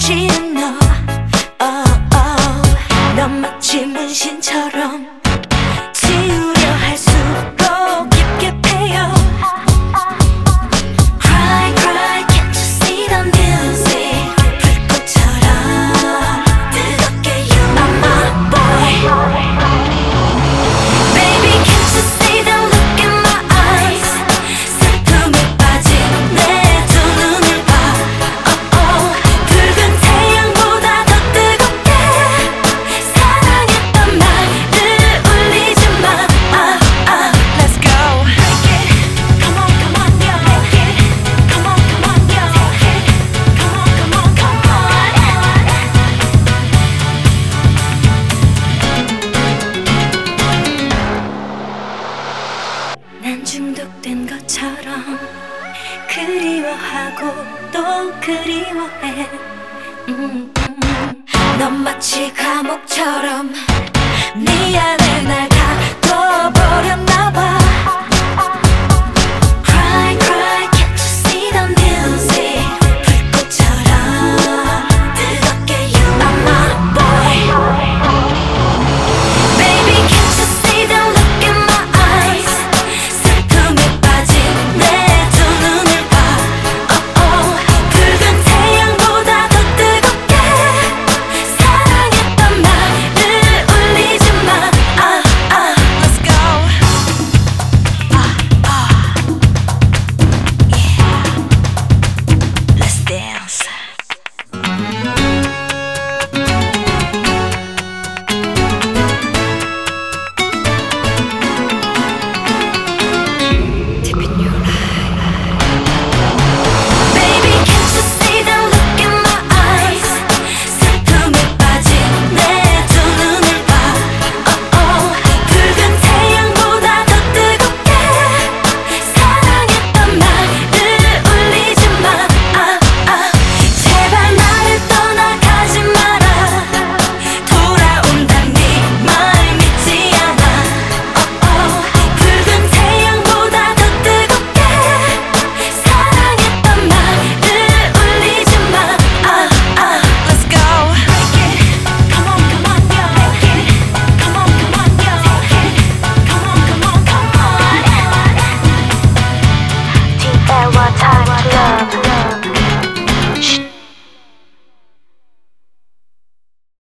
싫은 너 넌 마치 문신처럼 지우려 할수록 깊게 패여 Cry cry can't you see the music 불꽃처럼 뜨겁게 You are my boy Baby can't you see the look in my eyes 슬픔에 빠진 내 두 눈을 봐 붉은 태양보다 더 뜨겁게 사랑했던 말을 울리지 마 Let's go Break it Come on come on yo Break it Come on come on yo Take it Come on come on come on 난 중독된 것처럼 그리워하고 또 그리워해 넌 마치 감옥처럼 네 안에 날 가둬버렸나봐